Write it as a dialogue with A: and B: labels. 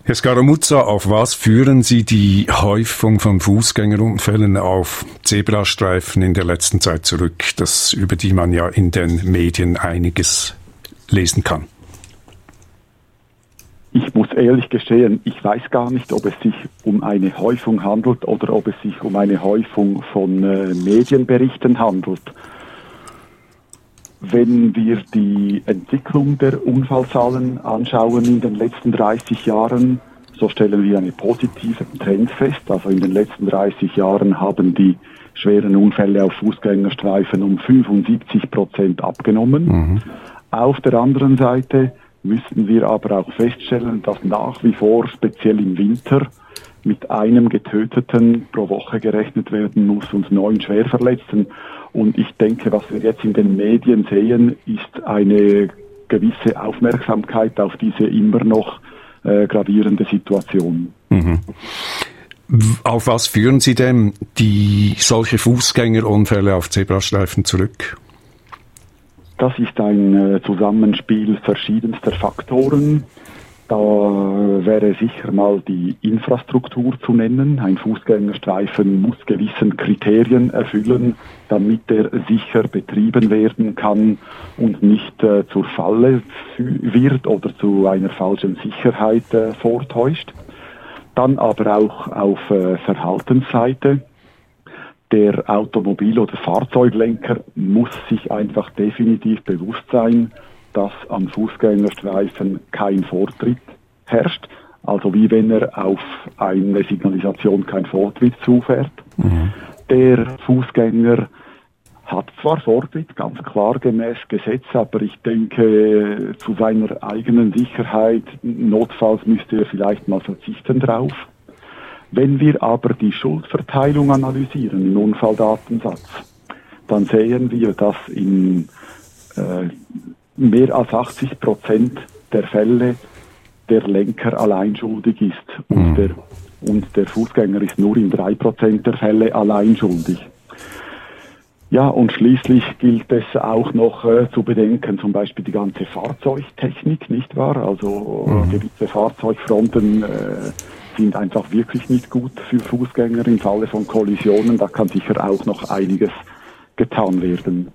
A: Herr Scaramuzza, auf was führen Sie die Häufung von Fußgängerunfällen auf Zebrastreifen in der letzten Zeit zurück, über die man ja in den Medien einiges lesen kann?
B: Ich muss ehrlich gestehen, ich weiß gar nicht, ob es sich um eine Häufung handelt oder ob es sich um eine Häufung von Medienberichten handelt. Wenn wir die Entwicklung der Unfallzahlen anschauen in den letzten 30 Jahren, so stellen wir einen positiven Trend fest. Also in den letzten 30 Jahren haben die schweren Unfälle auf Fußgängerstreifen um 75% abgenommen. Mhm. Auf der anderen Seite müssen wir aber auch feststellen, dass nach wie vor, speziell im Winter, mit einem Getöteten pro Woche gerechnet werden muss und 9 Schwerverletzten. Und ich denke, was wir jetzt in den Medien sehen, ist eine gewisse Aufmerksamkeit auf diese immer noch gravierende Situation.
A: Mhm. Auf was führen Sie denn solche Fußgängerunfälle auf Zebrastreifen zurück?
B: Das ist ein Zusammenspiel verschiedenster Faktoren. Da wäre sicher mal die Infrastruktur zu nennen. Ein Fußgängerstreifen muss gewissen Kriterien erfüllen, damit er sicher betrieben werden kann und nicht zur Falle wird oder zu einer falschen Sicherheit vortäuscht. Dann aber auch auf Verhaltensseite. Der Automobil- oder Fahrzeuglenker muss sich einfach definitiv bewusst sein, dass am Fußgängerstreifen kein Vortritt herrscht. Also wie wenn er auf eine Signalisation kein Vortritt zufährt. Mhm. Der Fußgänger hat zwar Vortritt, ganz klar gemäß Gesetz, aber ich denke, zu seiner eigenen Sicherheit, notfalls müsste er vielleicht mal verzichten drauf. Wenn wir aber die Schuldverteilung analysieren im Unfalldatensatz, dann sehen wir, dass in mehr als 80% der Fälle der Lenker allein schuldig ist und der Fußgänger ist nur in 3% der Fälle allein schuldig. Ja, und schließlich gilt es auch noch zu bedenken, zum Beispiel die ganze Fahrzeugtechnik, nicht wahr? Also gewisse Fahrzeugfronten sind einfach wirklich nicht gut für Fußgänger im Falle von Kollisionen. Da kann sicher auch noch einiges getan werden.